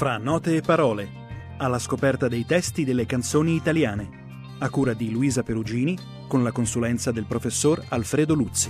Fra note e parole, alla scoperta dei testi delle canzoni italiane, a cura di Luisa Perugini, con la consulenza del professor Alfredo Luzzi.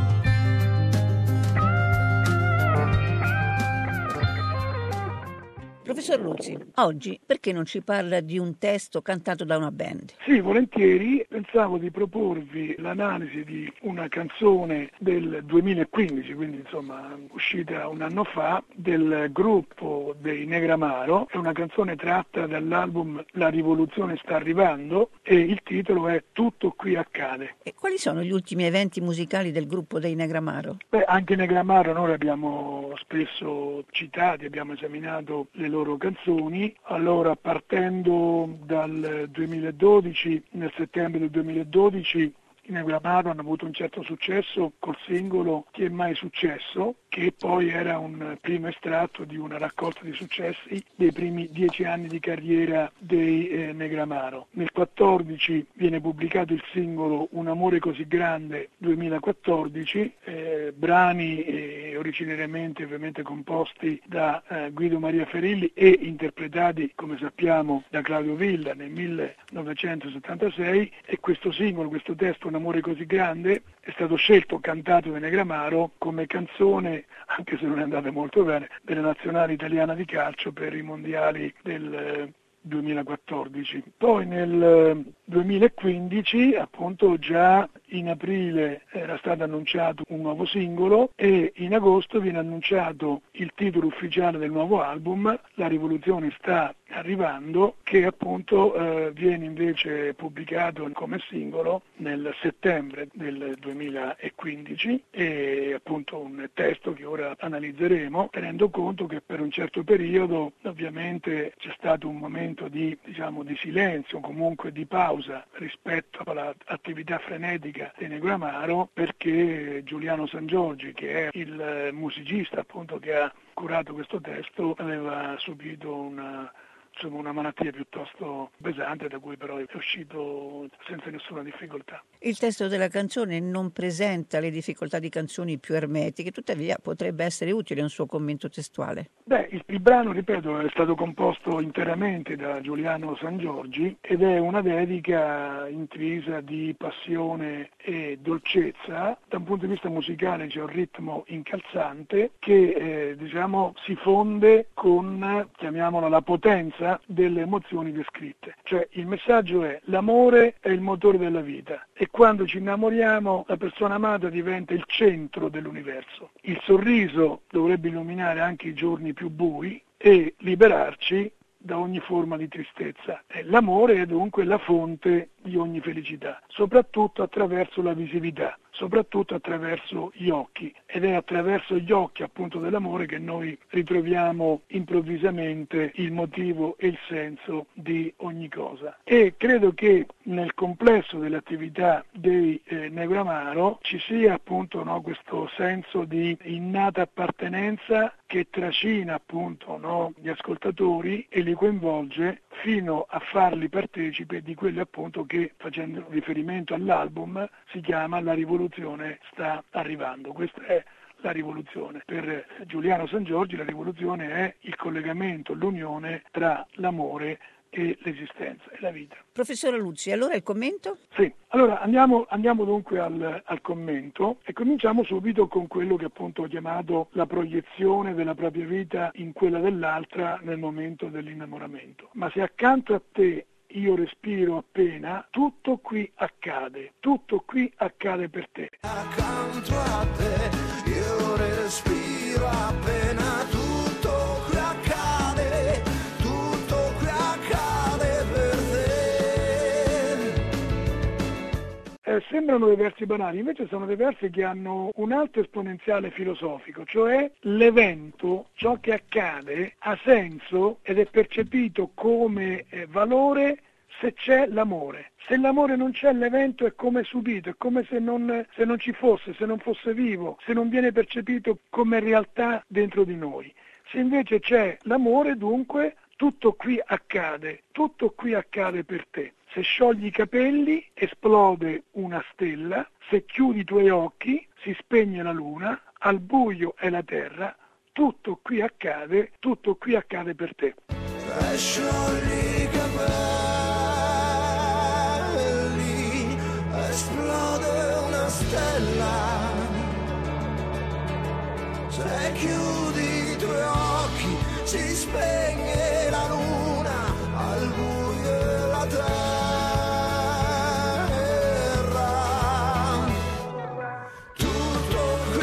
Professor Luzzi, oggi perché non ci parla di un testo cantato da una band? Sì, volentieri. Pensavo di proporvi l'analisi di una canzone del 2015, quindi insomma uscita un anno fa, del gruppo dei Negramaro. È una canzone tratta dall'album La rivoluzione sta arrivando e il titolo è Tutto qui accade. E quali sono gli ultimi eventi musicali del gruppo dei Negramaro? Anche i Negramaro noi li abbiamo spesso citati, abbiamo esaminato le loro canzoni. Allora, partendo dal 2012, nel settembre del 2012, i Negramaro hanno avuto un certo successo col singolo Chi è mai successo, che poi era un primo estratto di una raccolta di successi dei primi 10 anni di carriera dei Negramaro. Nel 2014 viene pubblicato il singolo Un amore così grande 2014, brani originariamente ovviamente composti da Guido Maria Ferilli e interpretati, come sappiamo, da Claudio Villa nel 1976, e questo singolo, questo testo Un amore così grande, è stato scelto, cantato da Negramaro come canzone, anche se non è andata molto bene, della nazionale italiana di calcio per i mondiali del 2014. Poi nel 2015, appunto, già in aprile era stato annunciato un nuovo singolo e in agosto viene annunciato il titolo ufficiale del nuovo album, La rivoluzione sta arrivando, che appunto viene invece pubblicato come singolo nel settembre del 2015, e appunto un testo che ora analizzeremo, tenendo conto che per un certo periodo ovviamente c'è stato un momento di silenzio, comunque di pausa rispetto all'attività frenetica di Negramaro, perché Giuliano Sangiorgi, che è il musicista appunto che ha curato questo testo, aveva subito una malattia piuttosto pesante, da cui però è uscito senza nessuna difficoltà. Il testo della canzone non presenta le difficoltà di canzoni più ermetiche, tuttavia potrebbe essere utile un suo commento testuale. Il brano, ripeto, è stato composto interamente da Giuliano Sangiorgi ed è una dedica intrisa di passione e dolcezza. Da un punto di vista musicale c'è un ritmo incalzante che si fonde con, chiamiamola, la potenza delle emozioni descritte. Cioè il messaggio è: l'amore è il motore della vita e quando ci innamoriamo la persona amata diventa il centro dell'universo. Il sorriso dovrebbe illuminare anche i giorni più bui e liberarci da ogni forma di tristezza. L'amore è dunque la fonte di ogni felicità, soprattutto attraverso la visività, soprattutto attraverso gli occhi, ed è attraverso gli occhi appunto dell'amore che noi ritroviamo improvvisamente il motivo e il senso di ogni cosa. E credo che nel complesso dell'attività dei Negramaro ci sia appunto questo senso di innata appartenenza che trascina appunto gli ascoltatori e li coinvolge fino a farli partecipi di quello appunto che, facendo riferimento all'album, si chiama La rivoluzione sta arrivando. Questa è la rivoluzione. Per Giuliano Sangiorgi la rivoluzione è il collegamento, l'unione tra l'amore e l'esistenza e la vita. Professore Luzzi, allora il commento? Sì, allora andiamo dunque al commento e cominciamo subito con quello che appunto ho chiamato la proiezione della propria vita in quella dell'altra nel momento dell'innamoramento. Ma se accanto a te io respiro appena, tutto qui accade per te. Accanto a te io respiro appena, tutto qui accade per te. Sembrano dei versi banali, invece sono dei versi che hanno un alto esponenziale filosofico, cioè l'evento, ciò che accade, ha senso ed è percepito come valore se c'è l'amore. Se l'amore non c'è, l'evento è come subito, è come se non ci fosse, se non fosse vivo, se non viene percepito come realtà dentro di noi. Se invece c'è l'amore, dunque, tutto qui accade per te. Se sciogli i capelli, esplode una stella, se chiudi i tuoi occhi, si spegne la luna, al buio è la terra, tutto qui accade per te. Sciogli i capelli, esplode una stella. Se chiudi i tuoi occhi si spegne la luna al buio della terra. Tutto qui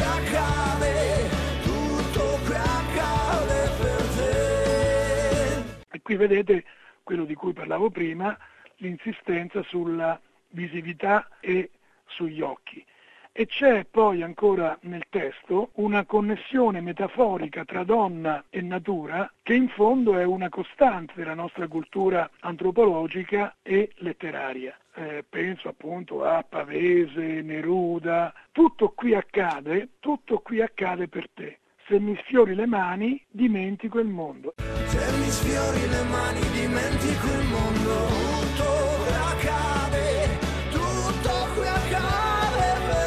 accade per te. E qui vedete quello di cui parlavo prima, l'insistenza sulla visività e sugli occhi. E c'è poi ancora nel testo una connessione metaforica tra donna e natura che in fondo è una costante della nostra cultura antropologica e letteraria. Penso appunto a Pavese, Neruda. Tutto qui accade per te. Se mi sfiori le mani, dimentico il mondo. Se mi sfiori le mani, dimentico il mondo. Tutto qui accade per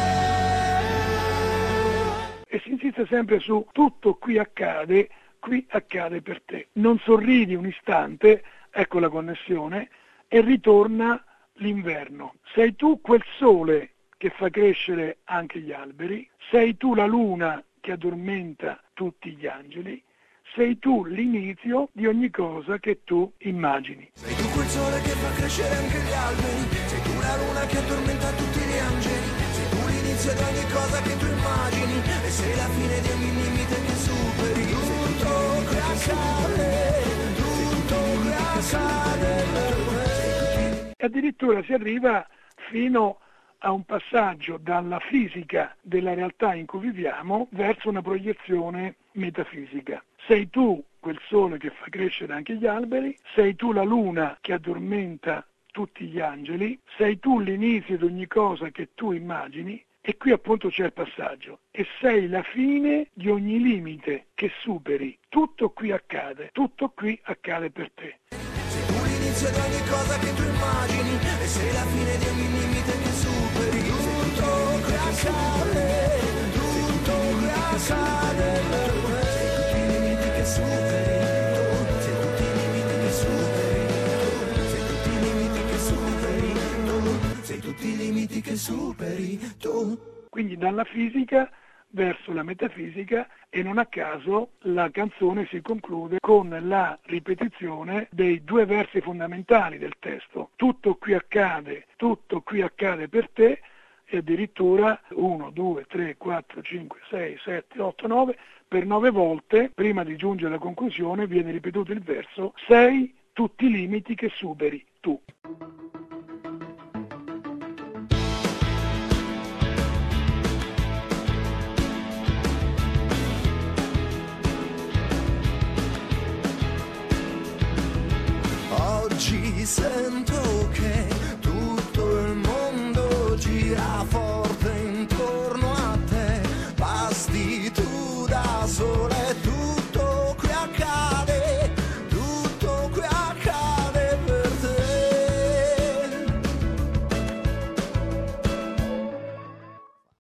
te. E si insiste sempre su tutto qui accade per te. Non sorridi un istante, ecco la connessione, e ritorna l'inverno. Sei tu quel sole che fa crescere anche gli alberi, sei tu la luna che addormenta tutti gli angeli, sei tu l'inizio di ogni cosa che tu immagini. Sei tu quel sole che fa crescere anche gli alberi, sei tu la luna che addormenta tutti gli angeli, sei tu l'inizio di ogni cosa che tu immagini, e sei la fine di ogni limite che superi. Tutto qui accade per me. E addirittura si arriva fino a un passaggio dalla fisica della realtà in cui viviamo verso una proiezione metafisica. Sei tu quel sole che fa crescere anche gli alberi, sei tu la luna che addormenta tutti gli angeli, sei tu l'inizio di ogni cosa che tu immagini, e qui appunto c'è il passaggio, e sei la fine di ogni limite che superi. Tutto qui accade per te. Sei tu l'inizio di ogni cosa che tu immagini, e sei la fine di ogni limite che superi. Tutto qui accade per me. Sei tutti i limiti che superi, sei tutti i limiti che superi, sei tutti i limiti che superi tu. Quindi dalla fisica verso la metafisica, e non a caso la canzone si conclude con la ripetizione dei due versi fondamentali del testo. Tutto qui accade per te, e addirittura 1, 2, 3, 4, 5, 6, 7, 8, 9, per 9 volte, prima di giungere alla conclusione, viene ripetuto il verso: sei tutti i limiti che superi tu. Oggi sento che tutto il mondo gira forte intorno a te, basti tu da sola